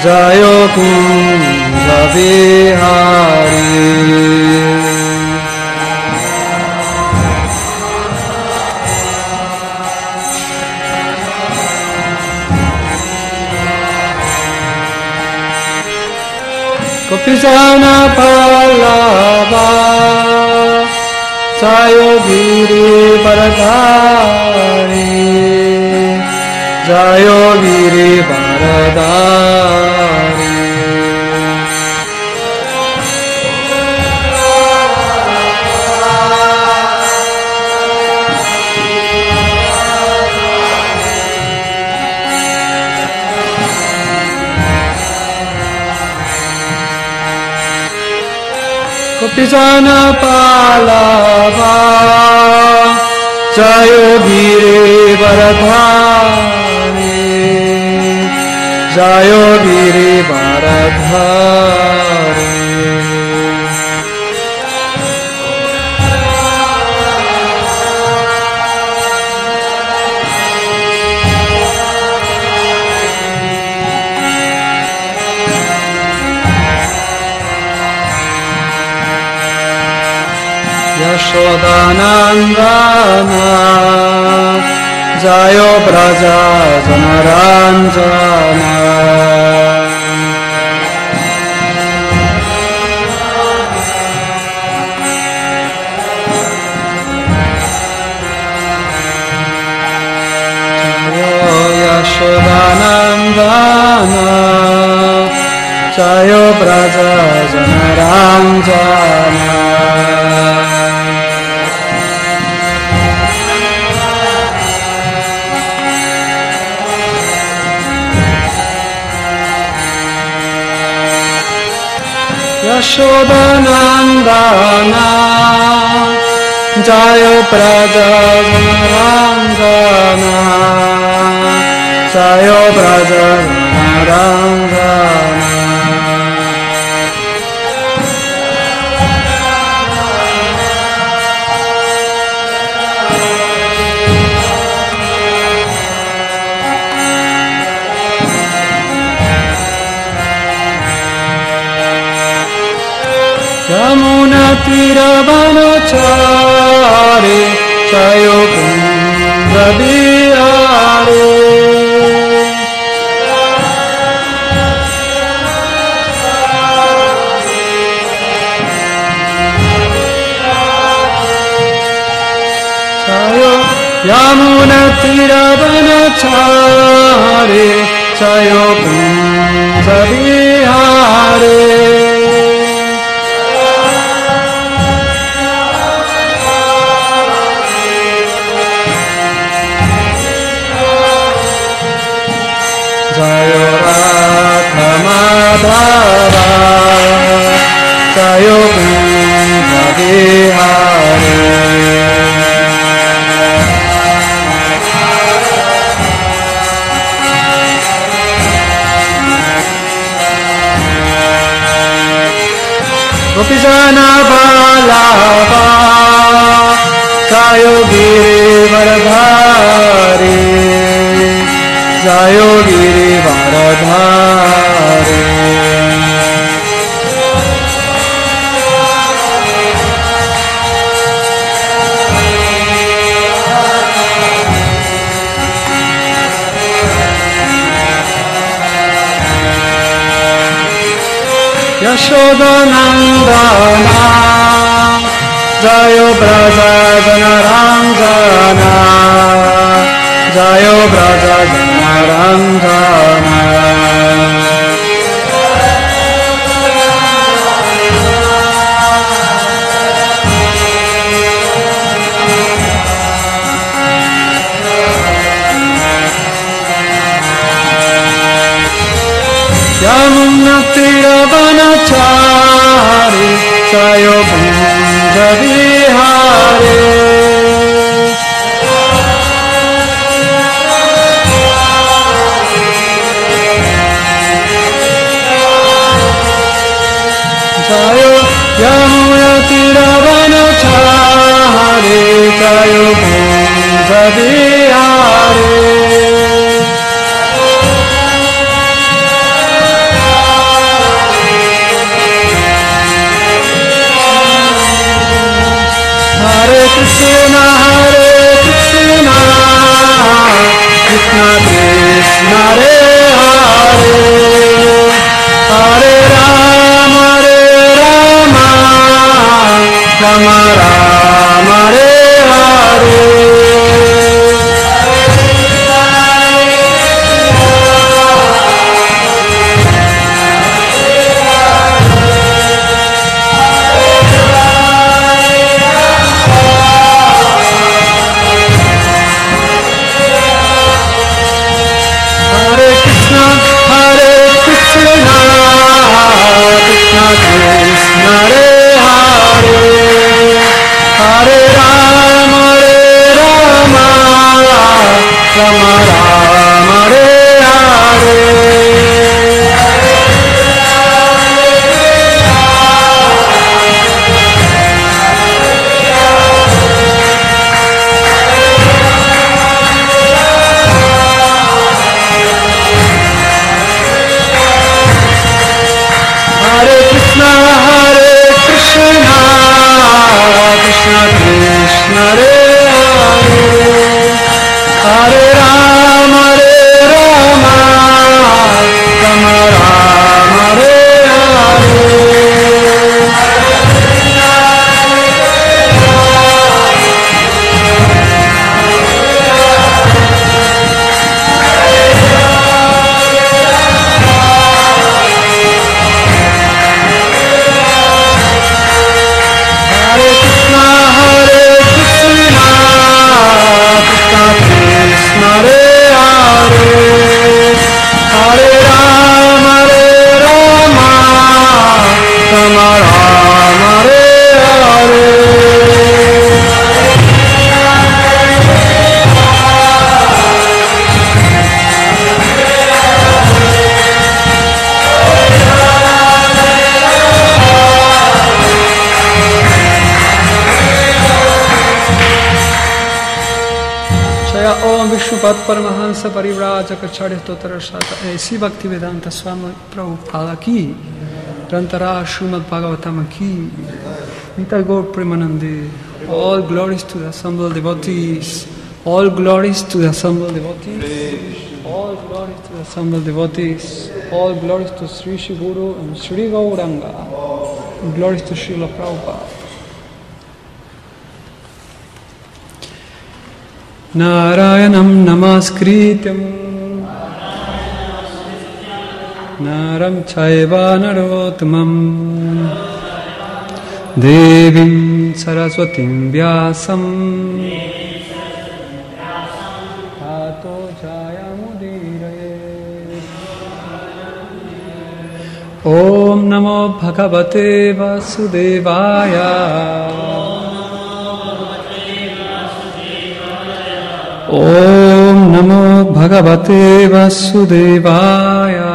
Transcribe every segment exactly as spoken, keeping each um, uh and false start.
Jayo Kunja Vihari. Gopijana Pallava Jayo Giri Varadhari Jayo Giri Varadhari. Gopijana Pallava Jayo Giri Varadhari Jayo Giri Varadhari. Yashodanandana Jayo Braja Janaranjana Jayo Yashodanandana Jayo Braja Janaranjana. Yashodanandana Jayo Braja Janaranjana Jayo Braja Janaranjana. Yamuna Tiravanachari Jayo Kunja Vihari Jayo Yamuna Tiravanachari Jayo Kunja Vihari. Jayo Radha Madhava Jayo Kunja Vihari. Gopijana Pallava Jayo Giri Varadhari Jayo Giri Varadhari. Yashodanandana Jayo Braja Janaranjana Jayo Braja Janaranjana. Yamuna Tiravanachari Jayo Kunja Vihari Jayo Yamuna Tiravanachari Jayo Kunja Vihari. Prabhupada Paramahansa Parivrajaka Charya Tottara Shata Aisi Bhakti Vedanta Swami Prabhupada ki Grantara Srimad Bhagavatam ki Nitya Gaur Premanande. All glories to the assembled devotees. All glories to the assembled devotees. All glories to the assembled devotees. All glories to Sri Shri Guru and Sri Gauranga. Glories to Srila Prabhupada. Narayanam namaskrityam Naram chaiva narottamam Devim saraswatim vyasam Tato jayamudiraye Om namo bhagavate vasudevaya Om namo bhagavate vasudevaya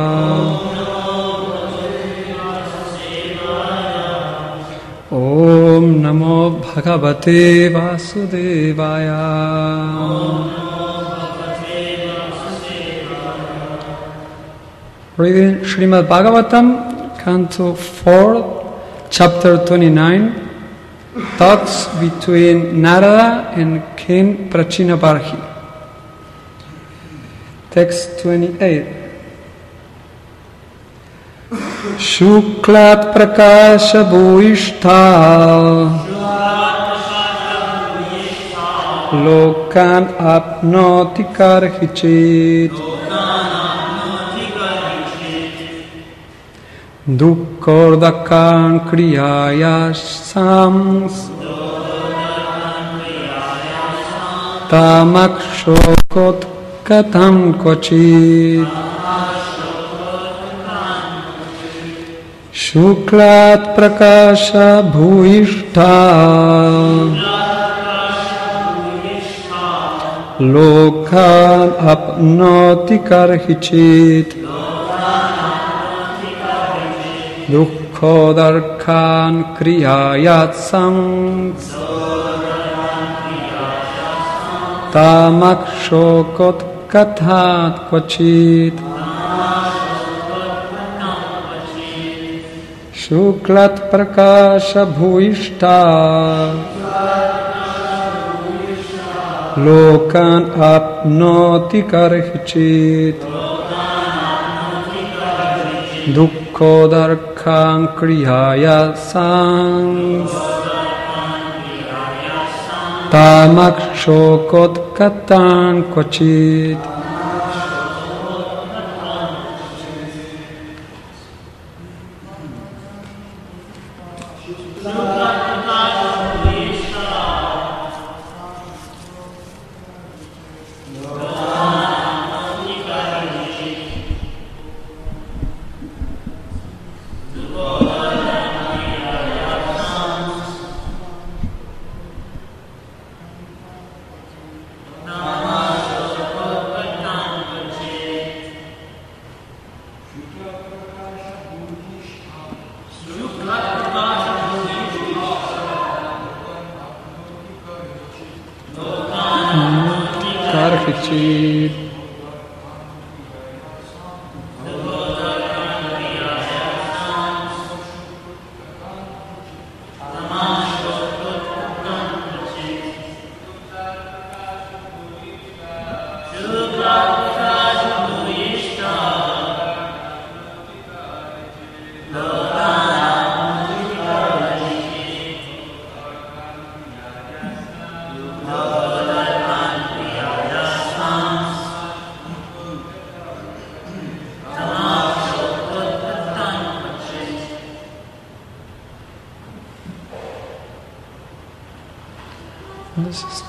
Om namo bhagavate vasudevaya Reading Srimad Bhagavatam, Canto four, Chapter twenty-nine, Talks between Narada and King Prachinabarhi. Text twenty-eight. Shuklat prakasha bhuishta Lokan apnoti karhichit Dukkordakan kriyaya sams Tamakshokot katam kochit Shuklat prakasha bhuishta Lokan apnoti karhichit Dukkodarkan kriyayat sangs Tamakshokot kathat kvachit Shuklat prakasha bhuishta Lokan apnoti karhichit Dukkodarkan kriyaya sangs Tamakshokot katan kvachit Karhichit This is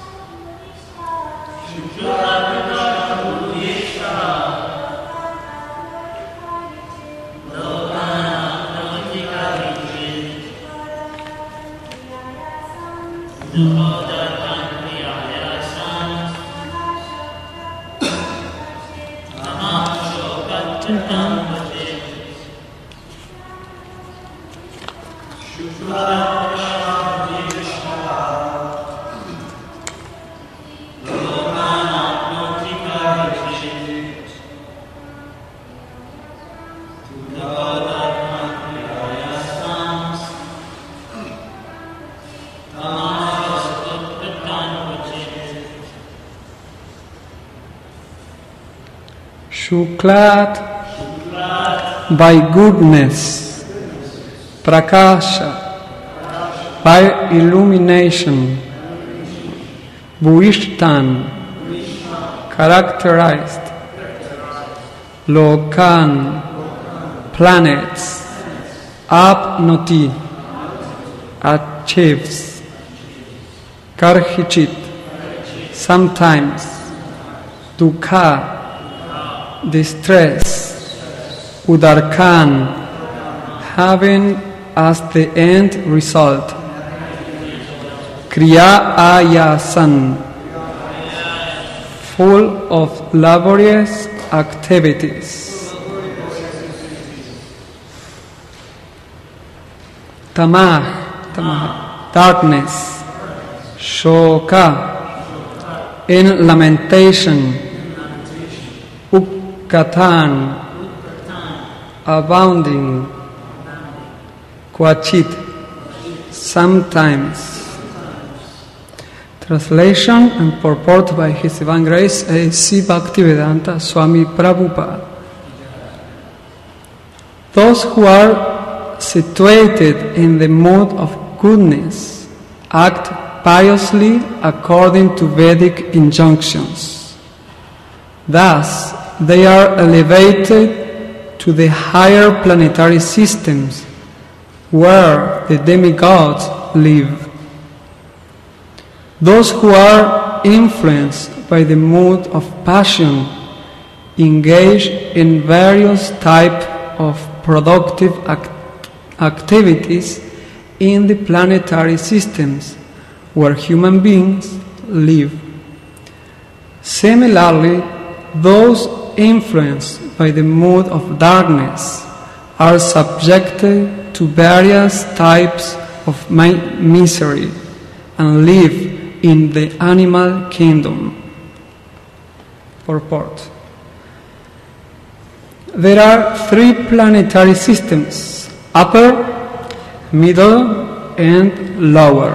Shuklat, by goodness, Prakasha, by illumination, Bhuishtan, characterized, Lokan, planets, Apnoti, achieves, Karhichit, sometimes, Dukha, distress, Udarkan, having as the end result, Kriya Ayasan, full of laborious activities. Tamah, tamah, darkness. Shoka, in lamentation. Ukatan, abounding. Kwachit, sometimes. Translation and purport by His Divine Grace A C Bhaktivedanta Swami Prabhupada. Those who are situated in the mood of goodness act piously according to Vedic injunctions. Thus, they are elevated to the higher planetary systems where the demigods live. Those who are influenced by the mood of passion engage in various types of productive act- activities in the planetary systems where human beings live. Similarly, those influenced by the mood of darkness are subjected to various types of mi- misery and live in the animal kingdom. Purport. There are three planetary systems, upper, middle, and lower.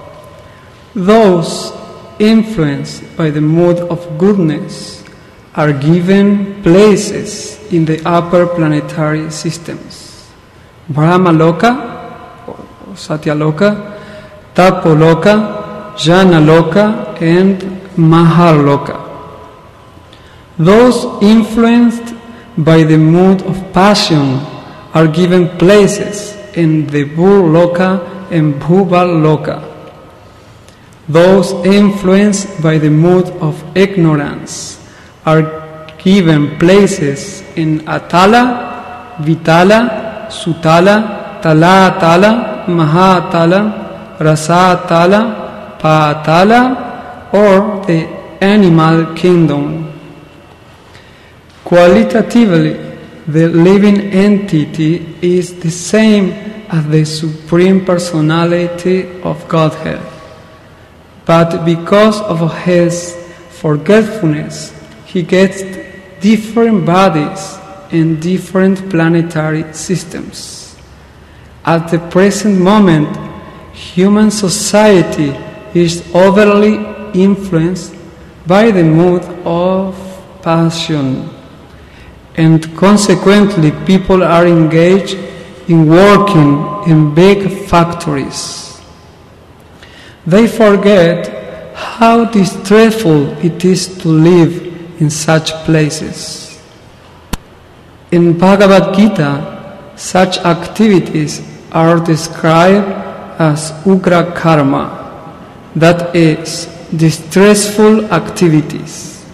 Those influenced by the mood of goodness are given places in the upper planetary systems. Brahmaloka, or Satyaloka, Tapoloka, Janaloka, and Mahaloka. Those influenced by the mood of passion are given places in the Bhuloka and Bhuvaloka. Those influenced by the mood of ignorance are given places in Atala, Vitala, Sutala, Talatala, Mahatala, Rasatala, Patala, or the animal kingdom. Qualitatively, the living entity is the same as the Supreme Personality of Godhead, but because of his forgetfulness, he gets different bodies in different planetary systems. At the present moment, human society is overly influenced by the mood of passion, and consequently people are engaged in working in big factories. They forget how distressful it is to live in such places. In Bhagavad Gita, such activities are described as ugra karma, that is, distressful activities.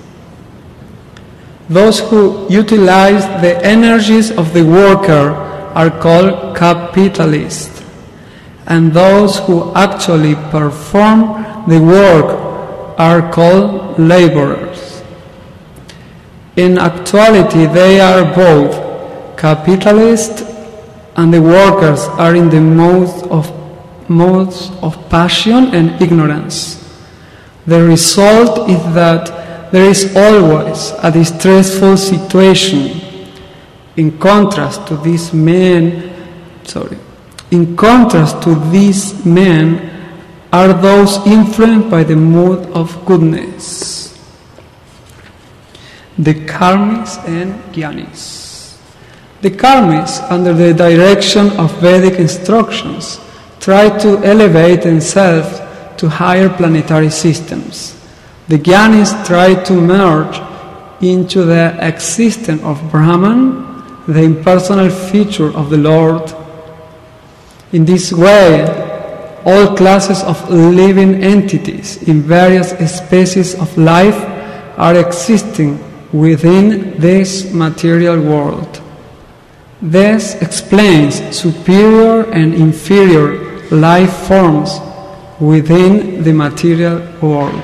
Those who utilize the energies of the worker are called capitalists, and those who actually perform the work are called laborers. In actuality, they are both capitalists, and the workers are in the modes of modes of passion and ignorance. The result is that there is always a distressful situation. In contrast to these men, sorry, in contrast to these men are those influenced by the mood of goodness. the Karmis and Gyanis. The Karmis, under the direction of Vedic instructions, try to elevate themselves to higher planetary systems. The Gyanis try to merge into the existence of Brahman, the impersonal feature of the Lord. In this way, all classes of living entities in various species of life are existing within this material world. This explains superior and inferior life forms within the material world.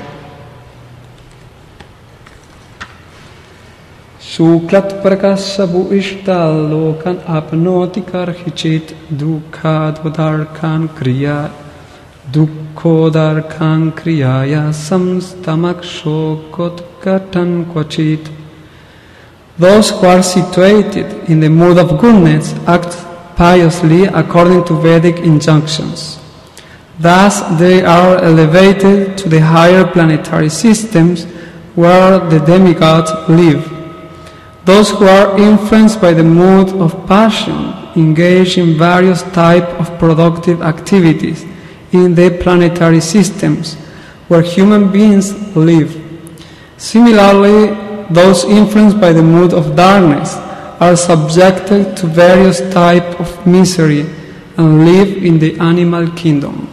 Shuklat prakasha bhuishta lokan apnoti karhichit dukkhadarkan kriya dukkhodarkan kriyaya samstamakshokotkatan kvachit. Those who are situated in the mood of goodness act piously according to Vedic injunctions. Thus they are elevated to the higher planetary systems where the demigods live. Those who are influenced by the mood of passion engage in various types of productive activities in the planetary systems where human beings live. Similarly, those influenced by the mood of darkness are subjected to various types of misery and live in the animal kingdom.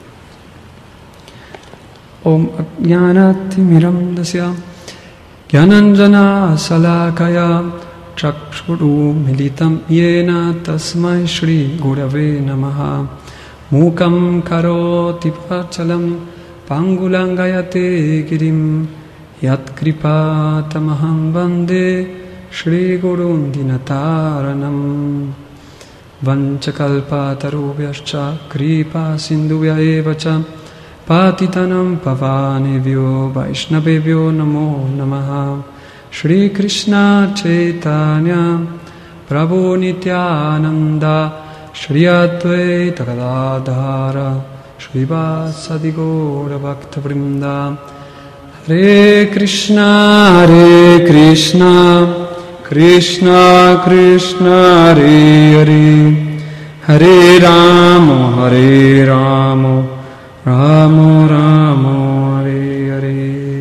Om Ajnanati Miramdasya Gyananjana Salakaya Chakshuru Militam Yena Tasmai Shri Gurave Namaha Mukam Karoti Pachalam Pangulangayate Girim Yat Kripa Tamaham Vande Shri Gurun Dinataranam Vanchakalpa Tarubhyascha Kripa Sindhuvya Evacha Patitanam Pavanevyo Vaishnavevyo Namo Namaha Shri Krishna Chaitanya Prabhu Nityananda Shri Advaita Gadadhara Shri Vasadi Gaura Bhakta Vrinda Hare Krishna Hare Krishna Krishna Krishna Hare Hare Hare Rama Hare Rama Ramo Ramo Hare Hare.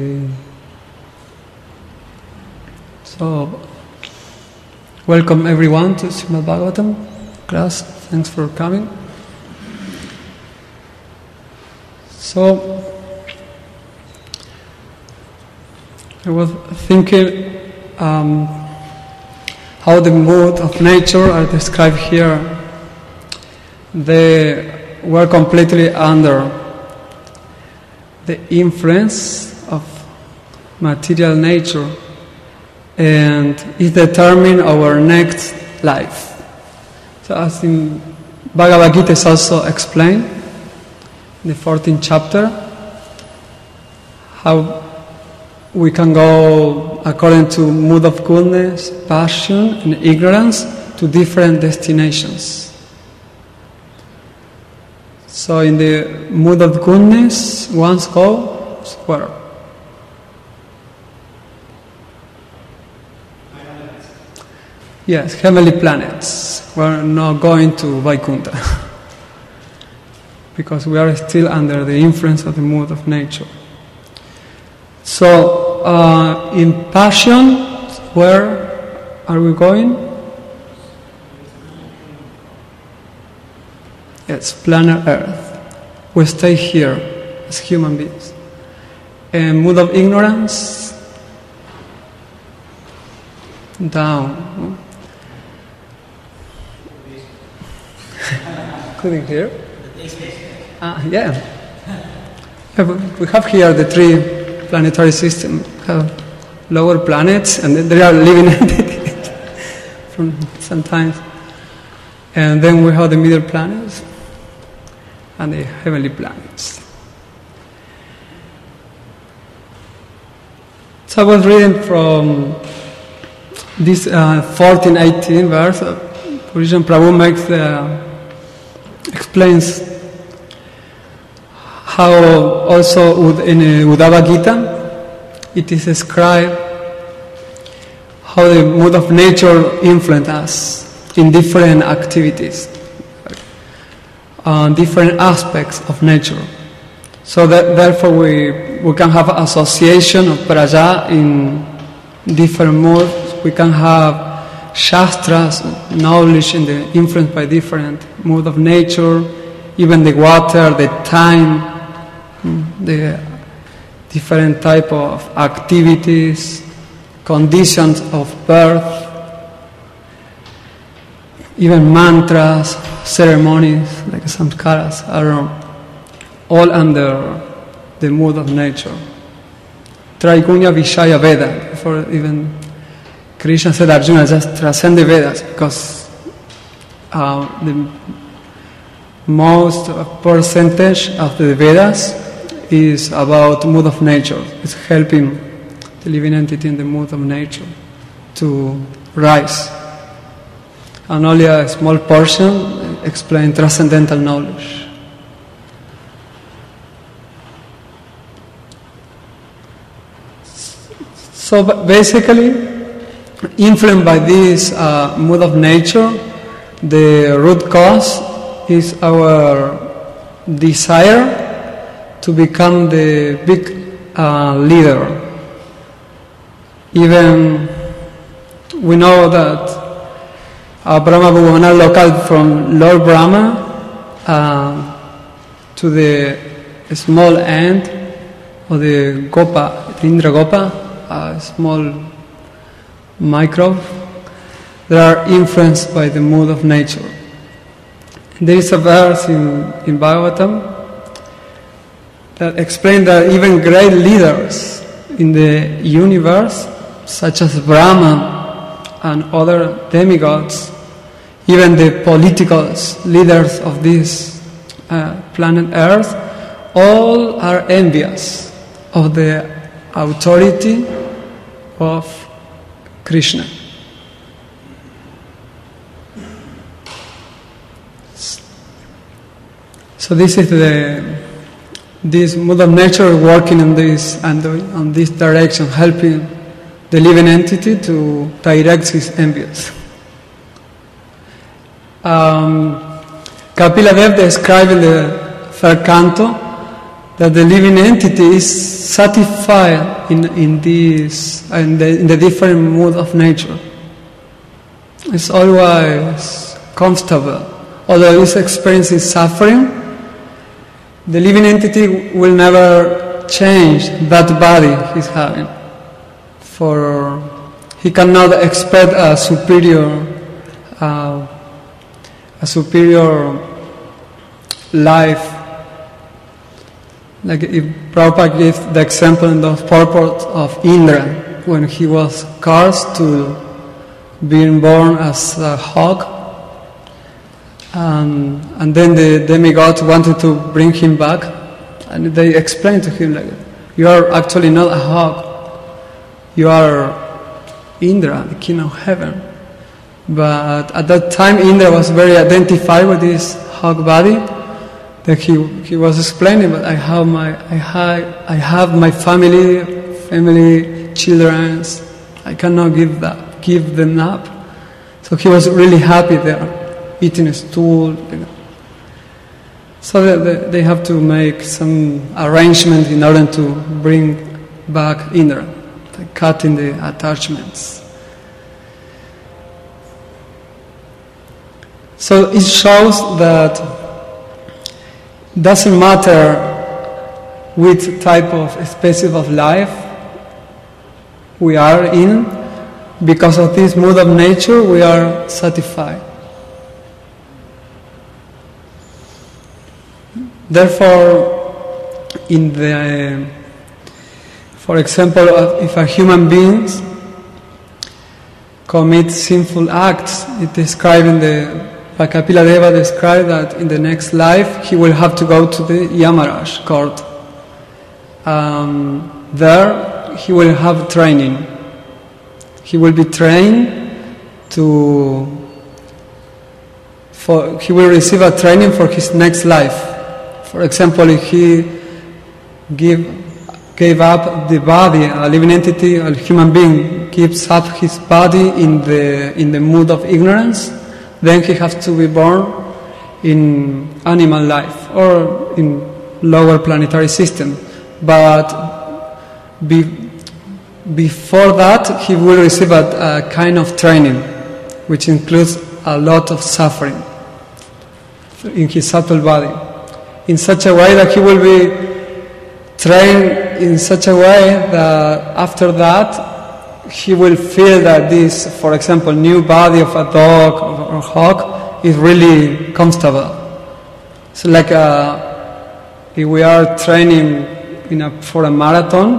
So, welcome everyone to Srimad Bhagavatam class. Thanks for coming. So, I was thinking um, how the mood of nature are described here. They were completely under the influence of material nature, and it determines our next life. So as in Bhagavad Gita is also explained in the fourteenth chapter, how we can go according to mood of goodness, passion, and ignorance to different destinations. So in the mood of goodness, one's goal is where? Yes, heavenly planets. We're not going to Vaikuntha because we are still under the influence of the mood of nature. So uh, in passion, where are we going? Yes, planet Earth. We stay here as human beings. And mood of ignorance, down. Couldn't hear? Ah, yeah. We have here the three planetary systems. We have lower planets, and they are living entities from sometimes. And then we have the middle planets and the heavenly planets. So I was reading from this uh, fourteen eighteen verse. Purishan Prabhu makes the, explains how also in Uddhava Gita it is described how the mood of nature influences us in different activities, uh, different aspects of nature. So that therefore we, we can have association of praja in different moods. We can have shastras, knowledge in the influenced by different mood of nature, even the water, the time, the different type of activities, conditions of birth, even mantras, ceremonies like samskaras are all under the mood of nature. Traigunya Vishaya Veda, for even Krishna said Arjuna just transcend the Vedas because uh, the most percentage of the Vedas is about mood of nature. It's helping the living entity in the mood of nature to rise. And only a small portion explain transcendental knowledge. So basically, influenced by this uh, mood of nature, the root cause is our desire to become the big uh, leader. Even we know that uh, Brahma Bhuvanar local from Lord Brahma uh, to the small ant or the Gopa, the Indra Gopa, a small microbe, they are influenced by the mood of nature. There is a verse in, in Bhagavatam that explains that even great leaders in the universe, such as Brahma and other demigods, even the political leaders of this uh, planet Earth, all are envious of the authority of Krishna. So this is the this mood of nature working on this and on this direction, helping the living entity to direct his envious. Um, Kapila Dev described in the third canto that the living entity is satisfied in, in this in the, in the different mood of nature. It's always comfortable. Although it's experiencing suffering, the living entity will never change that body he's having. For he cannot expect a superior uh, a superior life. Like if Prabhupada gives the example in the purport of Indra, when he was cursed to being born as a hawk, um, and then the demigods wanted to bring him back, and they explained to him, like, you are actually not a hawk, you are Indra, the king of heaven. But at that time Indra was very identified with his hawk body, that he he was explaining, but I have my I have I have my family, family, children. I cannot give that give them up. So he was really happy there, eating a stool. So they, they have to make some arrangement in order to bring back Indra, like cutting the attachments. So it shows that doesn't matter which type of species of life we are in, because of this mood of nature we are satisfied. Therefore, in the, for example, if a human being commits sinful acts, it describes in the Kapila Deva described that in the next life he will have to go to the Yamaraj court. Um, there he will have training. He will be trained to, for, he will receive a training for his next life. For example, if he give gave up the body, a living entity, a human being gives up his body in the in the mood of ignorance, then he has to be born in animal life or in lower planetary system. But be, before that, he will receive a, a kind of training, which includes a lot of suffering in his subtle body, in such a way that he will be trained in such a way that after that he will feel that this, for example, new body of a dog or a hawk is really comfortable. So like a, if we are training in a, for a marathon,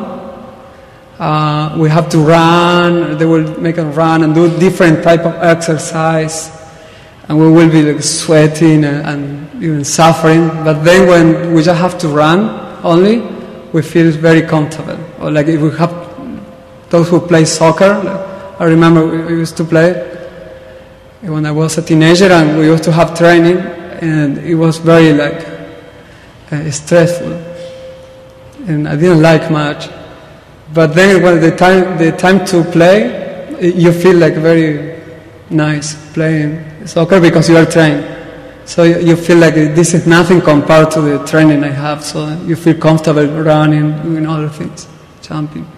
uh, we have to run, they will make us run and do different type of exercise, and we will be like sweating and, and even suffering. But then when we just have to run only, we feel very comfortable. Or like if we have those who play soccer, like I remember we used to play when I was a teenager, and we used to have training, and it was very like uh, stressful, and I didn't like much. But then when the time the time to play, you feel like very nice playing soccer because you are trained. So you feel like this is nothing compared to the training I have. So you feel comfortable running, doing other things, jumping.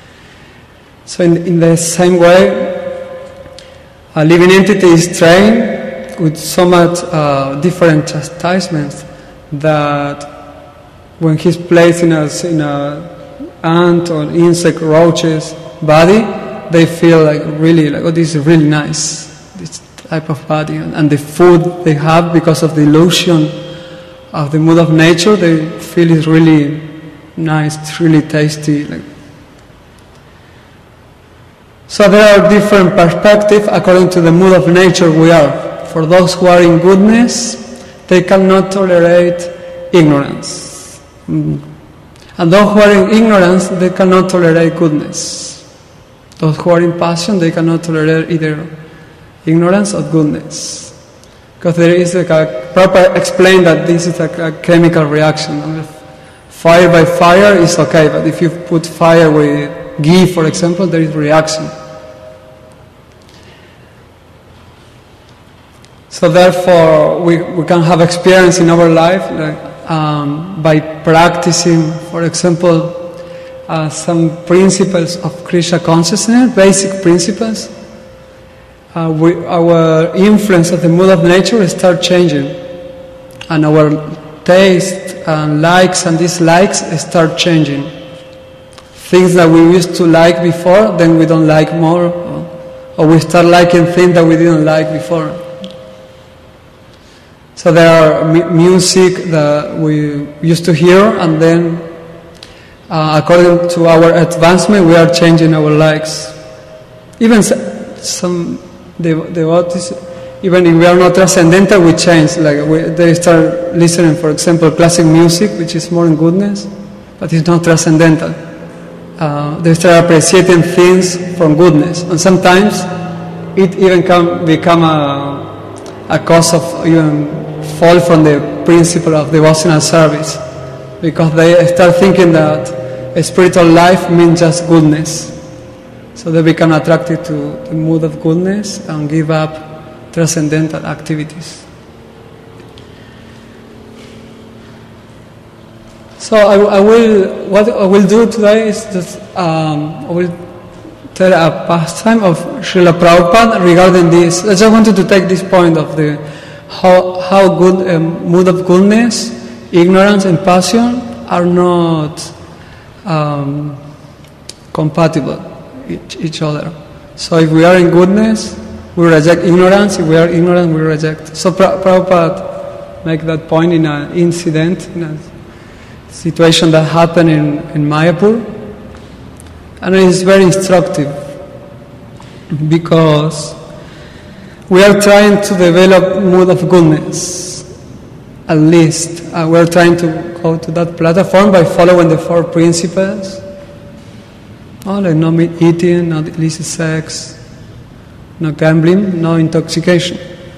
So in, in the same way, a living entity is trained with so much uh, different chastisements that when he's placed in a, in a ant or insect, roaches body, they feel like really like, oh, this is really nice. This type of body, and the food they have, because of the illusion of the mood of nature, they feel it's really nice, it's really tasty. Like. So there are different perspectives according to the mood of nature we are. For those who are in goodness, they cannot tolerate ignorance. Mm. And those who are in ignorance, they cannot tolerate goodness. Those who are in passion, they cannot tolerate either ignorance or goodness, because there is like a proper explain that this is like a chemical reaction. Fire by fire is okay, but if you put fire with ghee, for example, there is reaction. So therefore, we, we can have experience in our life like, um, by practicing, for example, uh, some principles of Krishna consciousness, basic principles. Uh, we, our influence of the mood of nature start changing, and our taste and likes and dislikes start changing. Things that we used to like before, then we don't like more, or, or we start liking things that we didn't like before. So there are m- music that we used to hear, and then uh, according to our advancement, we are changing our likes. Even s- some devotees, even if we are not transcendental, we change. Like we, they start listening, for example, classic music, which is more in goodness, but it's not transcendental. Uh, they start appreciating things from goodness, and sometimes it even can become a, a cause of even fall from the principle of devotional service, because they start thinking that a spiritual life means just goodness. So they become attracted to the mood of goodness and give up transcendental activities. So I, I will, what I will do today is just um, I will tell a pastime of Srila Prabhupada regarding this. I just wanted to take this point of the how how good um, mood of goodness, ignorance, and passion are not um, compatible each, each other. So if we are in goodness, we reject ignorance. If we are ignorant, we reject. So pra- Prabhupada make that point in an incident, in a situation that happened in, in Mayapur, and it is very instructive because we are trying to develop mood of goodness. At least uh, we are trying to go to that platform by following the four principles. Oh, like no meat eating, no illicit sex, no gambling, no intoxication.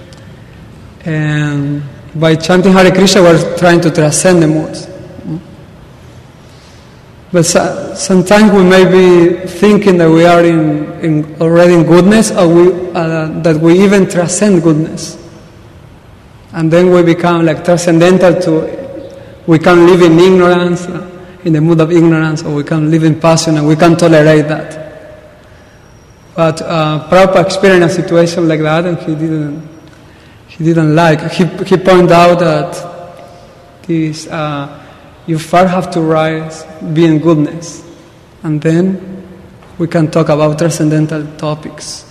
And by chanting Hare Krishna, we're trying to transcend the moods. But so, sometimes we may be thinking that we are in, in already in goodness, or we, uh, that we even transcend goodness. And then we become like transcendental to, we can live in ignorance, uh, in the mood of ignorance, or we can live in passion, and we can tolerate that. But uh, Prabhupada experienced a situation like that, and he didn't, he didn't like. He, he pointed out that this, uh, you first have to rise, be in goodness, and then we can talk about transcendental topics.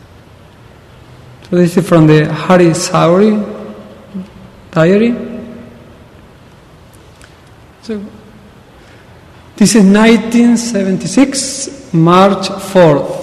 So this is from the Hari Sauri diary. So this is nineteen seventy-six, March fourth.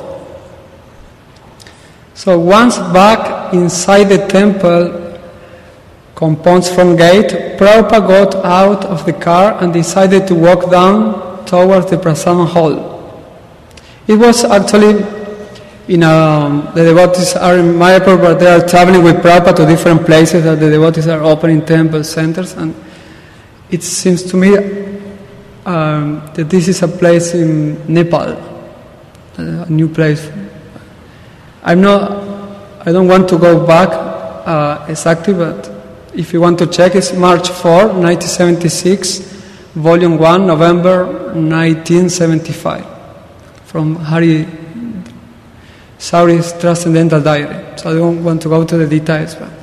So once back inside the temple, compounds from gate, Prabhupada got out of the car and decided to walk down towards the prasadam hall. It was actually, you know, the devotees are in Mayapur, but they are traveling with Prabhupada to different places that the devotees are opening temple centers, and it seems to me um, that this is a place in Nepal, a new place. I'm not, I don't want to go back uh, exactly, but if you want to check, it's March fourth, nineteen seventy-six, Volume one, November nineteen seventy-five, from Hari Sauri's Transcendental Diary. So I don't want to go to the details. But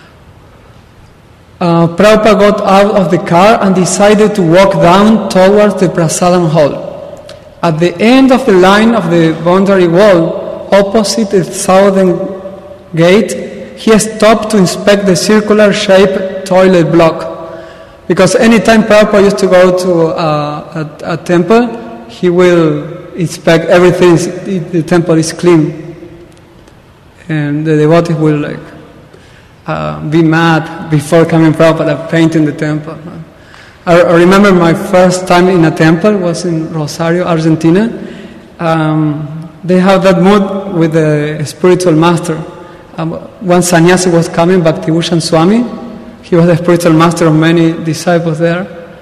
uh, Prabhupada got out of the car and decided to walk down towards the Prasadam hall. At the end of the line of the boundary wall, opposite the southern gate, he stopped to inspect the circular-shaped toilet block. Because anytime Prabhupada used to go to uh, a, a temple, he will inspect everything, the temple is clean. And the devotees will like uh, be mad before coming Prabhupada painting the temple. I, I remember my first time in a temple was in Rosario, Argentina. Um, they have that mood with the spiritual master. Um, one sannyasi was coming, Bhakti-Bhushan Swami. He was the spiritual master of many disciples there.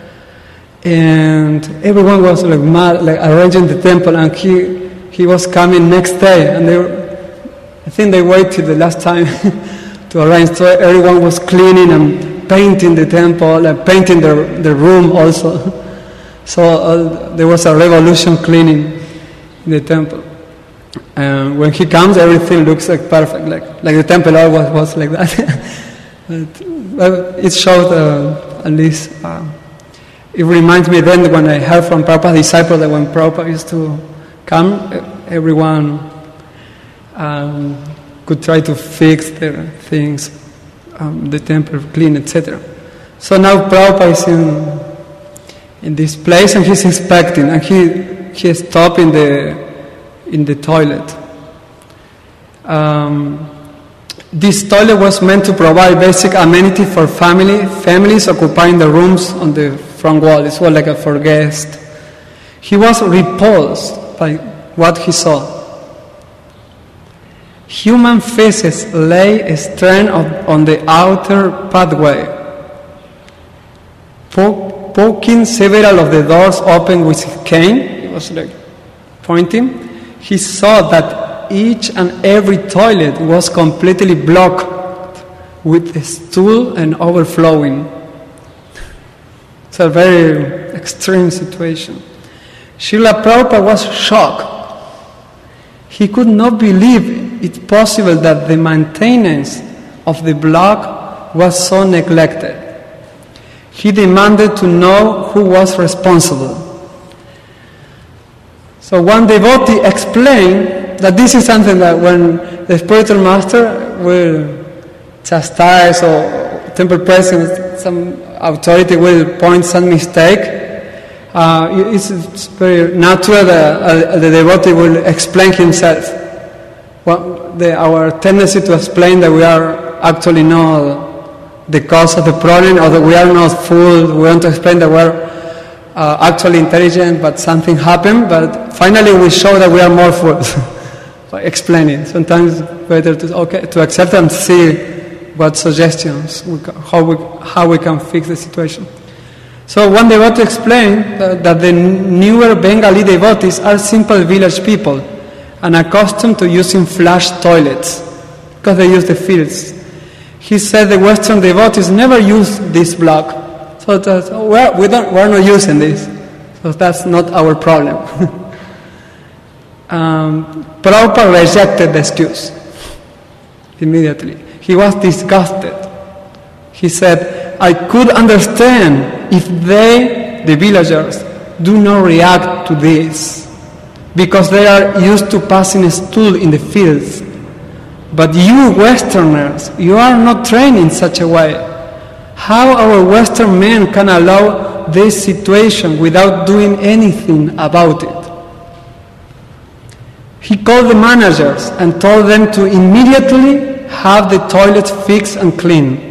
And everyone was like mad, like arranging the temple, and he he was coming next day, and they were, I think they waited the last time to arrange. So everyone was cleaning and painting the temple, like painting the the room also. So uh, there was a revolution cleaning in the temple. And when he comes, everything looks like perfect, like like the temple always was like that. but, but it showed uh, at least. Uh, it reminds me then when I heard from Prabhupada's disciple that when Prabhupada used to come, everyone um, could try to fix their things, um, the temple clean, et cetera. So now Prabhupada is in in this place and he's inspecting, and he he stopped in the. in the toilet. Um, this toilet was meant to provide basic amenity for family families occupying the rooms on the front wall. It's well like a for guest. He was repulsed by what he saw. Human feces lay strewn on the outer pathway. Po- poking several of the doors open with his cane, he was like pointing. He saw that each and every toilet was completely blocked with stool and overflowing. It's a very extreme situation. Srila Prabhupada was shocked. He could not believe it possible that the maintenance of the block was so neglected. He demanded to know who was responsible. So one devotee explained that this is something that when the spiritual master will chastise or temple president, some authority will point some mistake, uh, it's, it's very natural that uh, the devotee will explain himself. Well, the, our tendency to explain that we are actually not the cause of the problem, or that we are not fools, we want to explain that we are Uh, actually intelligent, but something happened, but finally we show that we are more fools by explaining. Sometimes it's better to, okay, to accept and see what suggestions, we can, how, we, how we can fix the situation. So one devotee explained that, that the newer Bengali devotees are simple village people and accustomed to using flush toilets because they use the fields. He said the Western devotees never use this block. So that's, we're, we don't, we're not using this. So that's not our problem. um, Prabhupada rejected the excuse immediately. He was disgusted. He said, I could understand if they, the villagers, do not react to this, because they are used to passing a stool in the fields. But you Westerners, you are not trained in such a way. How our Western men can allow this situation without doing anything about it? He called the managers and told them to immediately have the toilets fixed and clean.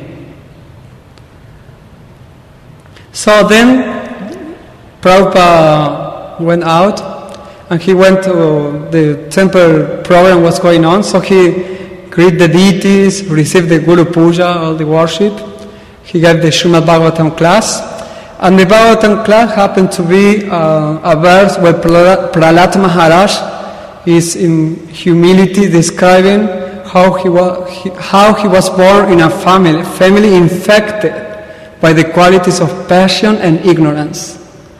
So then Prabhupada went out and he went to the temple program was going on, so he greeted the deities, received the Guru Puja, all the worship. He gave the Srimad Bhagavatam class, and the Bhagavatam class happened to be uh, a verse where Prahlad Maharaj is in humility describing how he was, he, how he was born in a family, family infected by the qualities of passion and ignorance.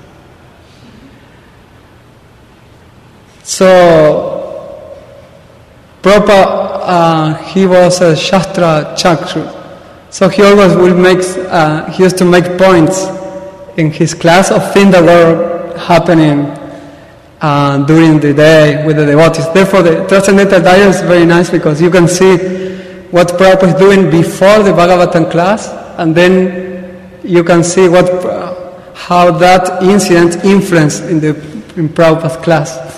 So, Prabhupada, uh, he was a Shastra Chakshu. So he always will make, uh, he used to make points in his class of things that were happening uh, during the day with the devotees. Therefore, the Transcendental Diary is very nice because you can see what Prabhupada is doing before the Bhagavatam class, and then you can see what, uh, how that incident influenced in the in Prabhupada's class.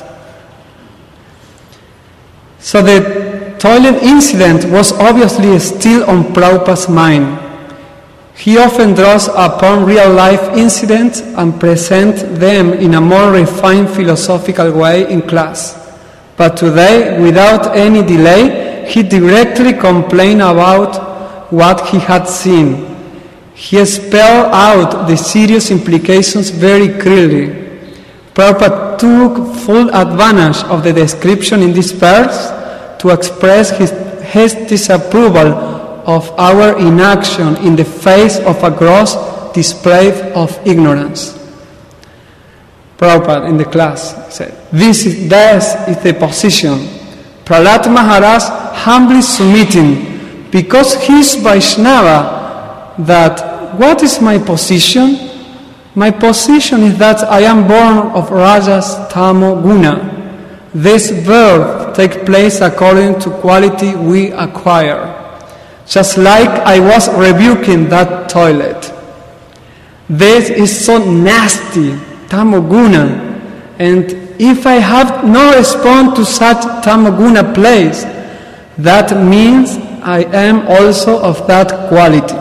So the toilet incident was obviously still on Prabhupada's mind. He often draws upon real-life incidents and presents them in a more refined philosophical way in class. But today, without any delay, he directly complained about what he had seen. He spelled out the serious implications very clearly. Prabhupada took full advantage of the description in this verse to express his, his disapproval of our inaction in the face of a gross display of ignorance. Prabhupada in the class said, this is, this is the position. Prahlad Maharaj humbly submitting, because he is Vaishnava, that what is my position? My position is that I am born of Rajas Tamo Guna. This birth takes place according to quality we acquire. Just like I was rebuking that toilet. This is so nasty, Tamoguna, and if I have no response to such Tamoguna place, that means I am also of that quality.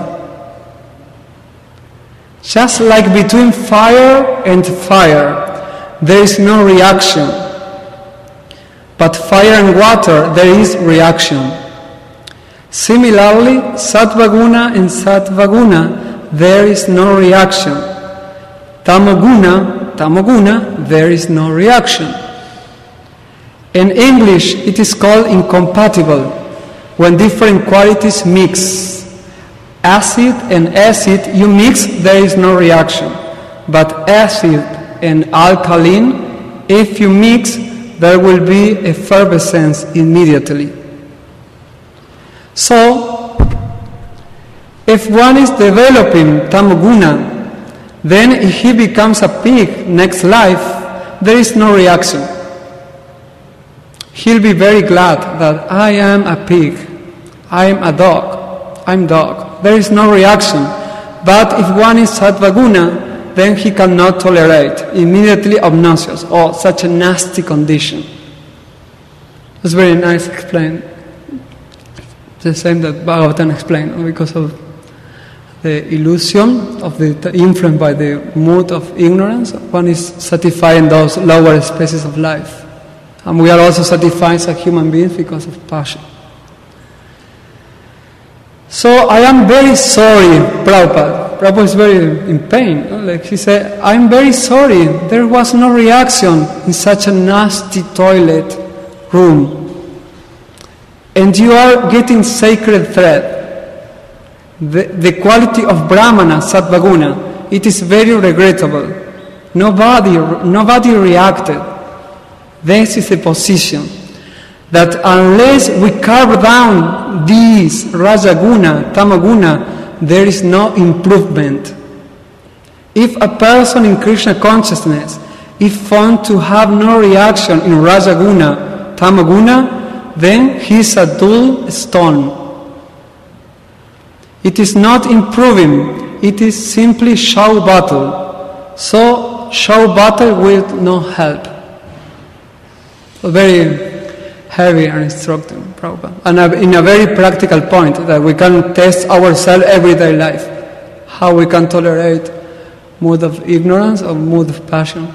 Just like between fire and fire, there is no reaction. But fire and water, there is reaction. Similarly, Sattvaguna and Sattvaguna, there is no reaction. Tamoguna, Tamoguna, there is no reaction. In English, it is called incompatible, when different qualities mix. Acid and acid, you mix, there is no reaction. But acid and alkaline, if you mix, there will be effervescence immediately. So, if one is developing Tamoguna, then if he becomes a pig next life, there is no reaction. He'll be very glad that I am a pig, I am a dog, I'm dog. There is no reaction. But if one is Sattvaguna, then he cannot tolerate, immediately obnoxious, or such a nasty condition. It's very nice explained. The same that Bhagavatam explained, because of the illusion of the influence by the mood of ignorance, one is satisfying those lower species of life. And we are also satisfied as human beings because of passion. So I am very sorry, Prabhupada, Prabhupada is very in pain. No? Like he said, I'm very sorry, there was no reaction in such a nasty toilet room. And you are getting sacred thread. The, the quality of Brahmana, Sattvaguna, it is very regrettable. Nobody, nobody reacted. This is the position. That unless we carve down these Rajaguna, Tamaguna, there is no improvement. If a person in Krishna consciousness is found to have no reaction in Rajaguna, Tamaguna, then he is a dull stone. It is not improving, it is simply show battle. So show battle will not help. A very heavy and instructive Prabhupada. And in a very practical point that we can test ourselves everyday life. How we can tolerate mood of ignorance or mood of passion.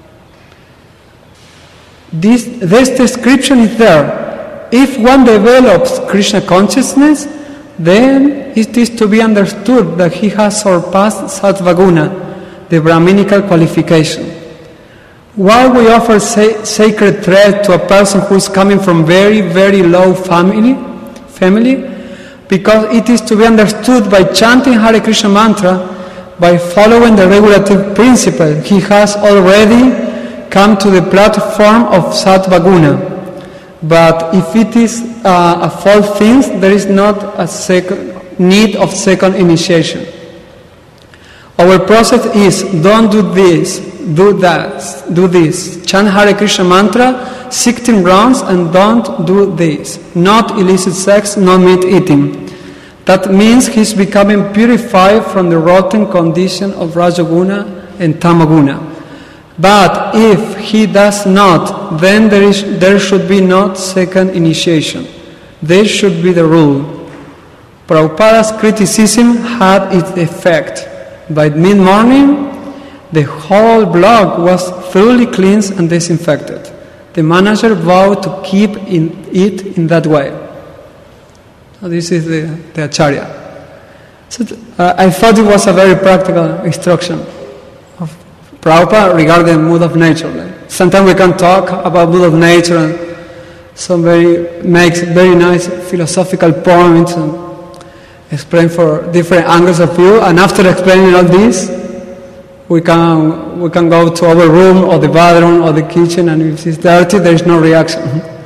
This, this description is there. If one develops Krishna consciousness, then it is to be understood that he has surpassed Sattvaguna, the Brahminical qualification. Why we offer sa- sacred thread to a person who is coming from very, very low family, family? Because it is to be understood by chanting Hare Krishna mantra, by following the regulative principle. He has already come to the platform of Sattvaguna. But if it is uh, a false thing, there is not a second need of second initiation. Our process is, don't do this, do that, do this. Chant Hare Krishna mantra, sixteen rounds, and don't do this. Not illicit sex, not meat eating. That means he's becoming purified from the rotten condition of Rajaguna and Tamaguna. But if he does not, then there is there should be not second initiation. This should be the rule. Prabhupada's criticism had its effect. By mid-morning, the whole block was thoroughly cleansed and disinfected. The manager vowed to keep in it in that way. So this is the, the Acharya. So uh, I thought it was a very practical instruction of Prabhupada regarding mood of nature. Like, sometimes we can talk about mood of nature and some very makes very nice philosophical points and explain for different angles of view. And after explaining all this, we can we can go to our room or the bathroom or the kitchen, and if it's dirty, there is no reaction.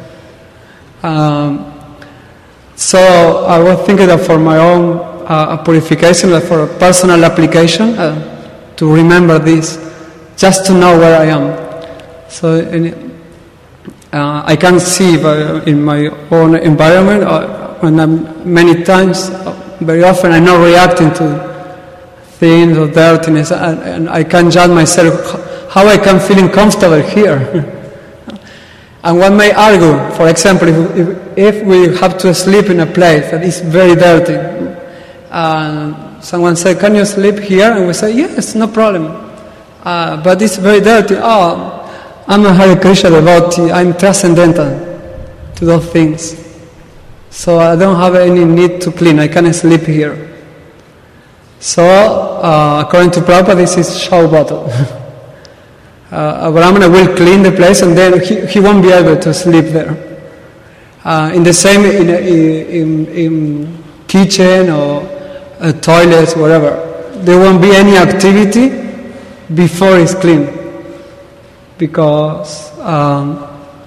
um, so I was thinking that for my own uh, purification, like for a personal application, uh, to remember this, just to know where I am. So any, uh, I can see in my own environment uh, when I'm many times, uh, very often I'm not reacting to things or dirtiness, and, and I can judge myself how I can feel comfortable here. And one may argue, for example, if, if, if we have to sleep in a place that is very dirty, and someone said, "Can you sleep here?" And we say, "Yes, no problem." Uh, but it's very dirty. Oh, I'm a Hare Krishna devotee. I'm transcendental to those things, so I don't have any need to clean. I can sleep here. So, uh, according to Prabhupada, this is show bottle. uh, a Brahmana will clean the place, and then he, he won't be able to sleep there. Uh, in the same, in, in, in kitchen or uh, toilets, whatever, there won't be any activity before it's clean, because um,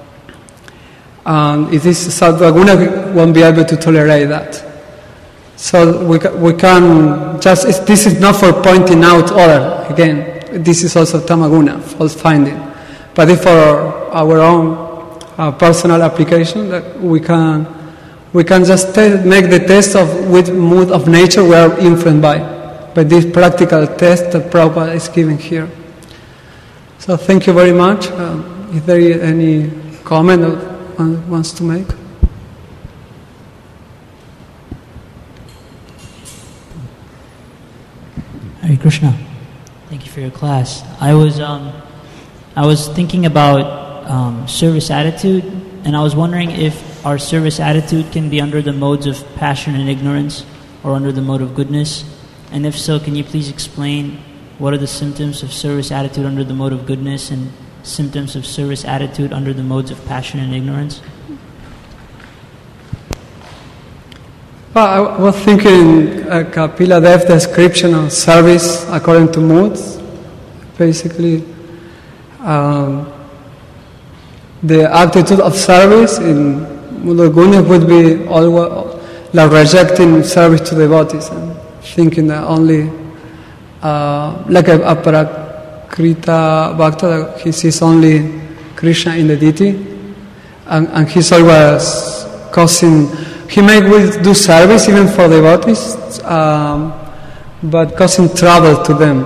um, if this Sattvaguna won't be able to tolerate that. So we we can just, this is not for pointing out order, again, this is also Tamaguna, false finding. But if for our own uh, personal application, that we can we can just te- make the test of which mood of nature we are influenced by, by this practical test that Prabhupada is giving here. So thank you very much. Um, is there any comment that one wants to make? Hare Krishna. Thank you for your class. I was um, I was thinking about um, service attitude, and I was wondering if our service attitude can be under the modes of passion and ignorance, or under the mode of goodness. And if so, can you please explain what are the symptoms of service attitude under the mode of goodness and symptoms of service attitude under the modes of passion and ignorance? Well, I was thinking like a Kapila Dev's description of service according to moods. Basically, um, the attitude of service in mood of goodness would be always like rejecting service to devotees and thinking that only uh, like a, a Prakrita Bhakta, that he sees only Krishna in the deity, and, and he's always causing. He may will do service even for devotees, um, but causing trouble to them.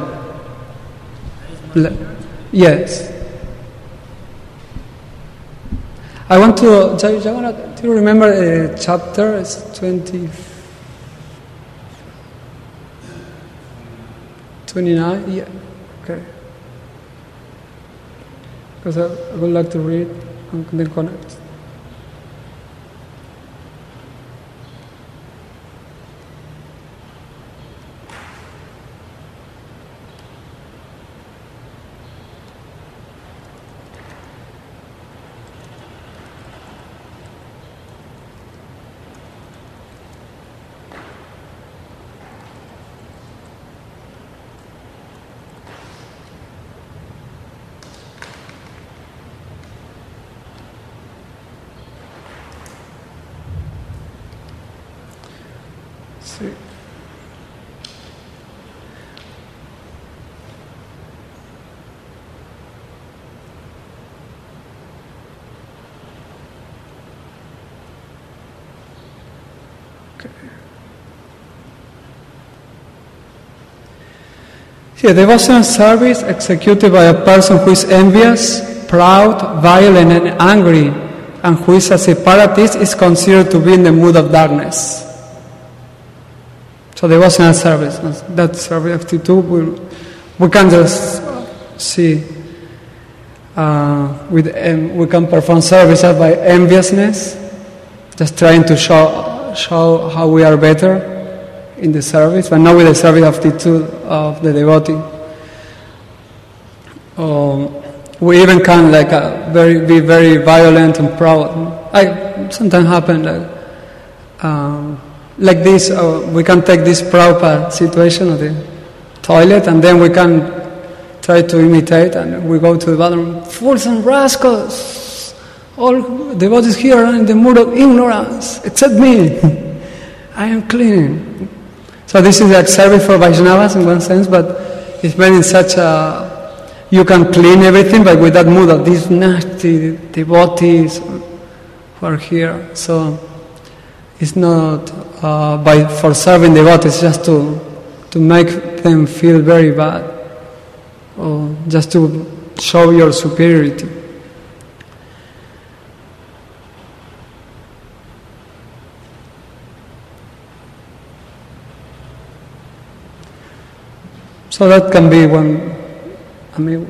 Le- yes. I want to. Do you remember a chapter? It's twenty. twenty-nine? Yeah. Okay. Because I, I would like to read and then connect. See. Okay. Here, devotional service executed by a person who is envious, proud, violent, and angry, and who is a separatist is considered to be in the mood of darkness. So devotional service, that service attitude, we, we can just see, uh, with um, we can perform services by enviousness, just trying to show show how we are better in the service, but not with the service attitude of the devotee. Um, we even can like uh, very be very violent and proud. I sometimes happen like. Um, Like this, uh, we can take this Prabhupada situation of the toilet, and then we can try to imitate, and we go to the bathroom. Fools and rascals! All devotees here are in the mood of ignorance, except me. I am clean. So this is like service for Vaishnavas in one sense, but it's made in such a... You can clean everything, but with that mood of these nasty devotees who are here. So it's not... Uh, by for serving devotees, just to to make them feel very bad, or just to show your superiority. So that can be one. I mean,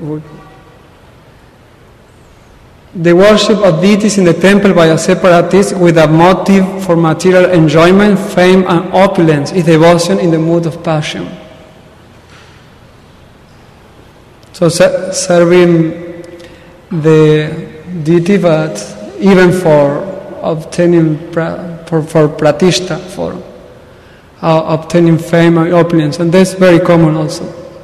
the worship of deities in the temple by a separatist with a motive for material enjoyment, fame, and opulence is devotion in the mood of passion. So ser- serving the deity, but even for obtaining pra- for, for pratishta, for uh, obtaining fame and opulence, and that's very common also.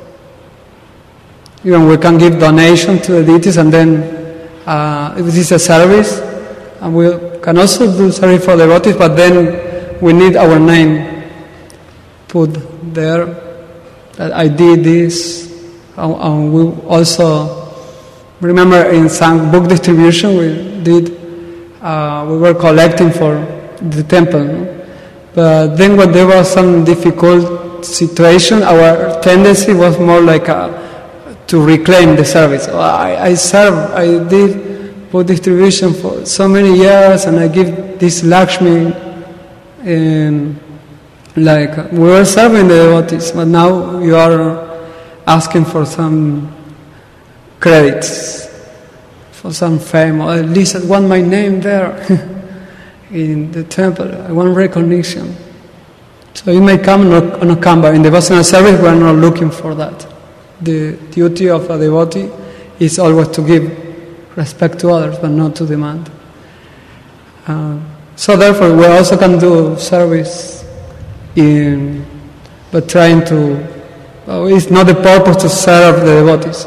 Even we can give donation to the deities, and then Uh, this is a service, and we can also do service for devotees, but then we need our name put there, that I did this, and, and we also, remember in some book distribution we did, uh, we were collecting for the temple, no? But then when there was some difficult situation, our tendency was more like a to reclaim the service. Oh, I, I serve, I did book distribution for so many years, and I give this Lakshmi, and like we were serving the devotees, but now you are asking for some credits, for some fame, or at least I want my name there in the temple. I want recognition. So it may come or not come, but in devotional service we are not looking for that. The duty of a devotee is always to give respect to others, but not to demand. Uh, so therefore, we also can do service in, but trying to. Well, it's not the purpose to serve the devotees.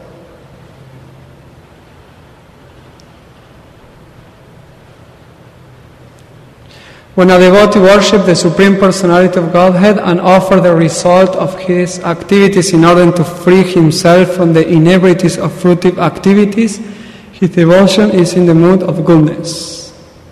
When a devotee worships the Supreme Personality of Godhead and offers the result of his activities in order to free himself from the inebrities of fruitive activities, his devotion is in the mood of goodness.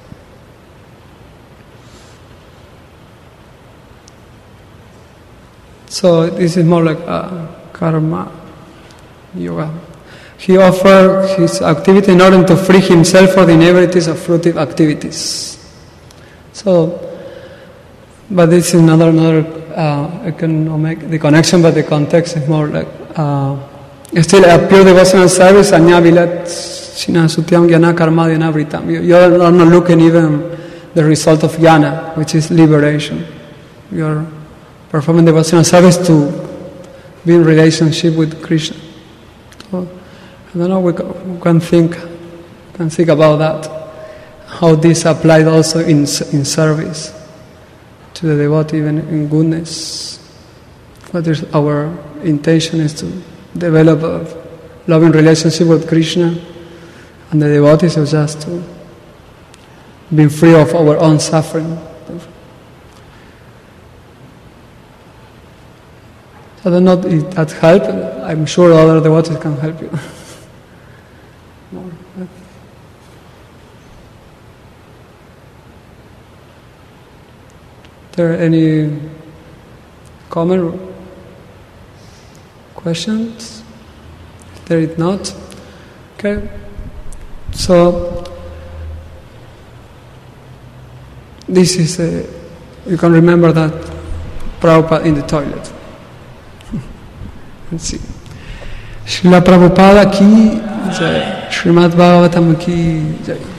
So this is more like a karma yoga. He offers his activity in order to free himself from the inebrities of fruitive activities. So, but this is another, another uh, I cannot make the connection, but the context is more like, uh, still a pure devotional service, anya vilat sina sutyam jnana karma dhyana vritam. You are not looking even the result of jnana, which is liberation. You are performing devotional service to be in relationship with Krishna. So, I don't know, we can think, can think about that. How this applied also in in service to the devotee, even in goodness. What is our intention is to develop a loving relationship with Krishna, and the devotees is just to be free of our own suffering. I don't know if that helped. I'm sure other devotees can help you. More. There any comment, questions? There is not. Okay. So this is a, you can remember that Prabhupada in the toilet. Let's see. Srila Prabhupada ki jai, Srimad Bhagavatam ki jai.